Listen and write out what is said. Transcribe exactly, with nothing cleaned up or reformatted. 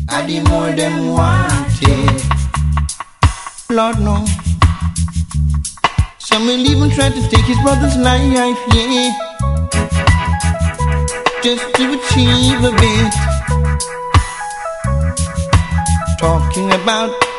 I the more them wanted. Lord no. Some will even try to take his brother's life, yeah, just to achieve a bit. Talking about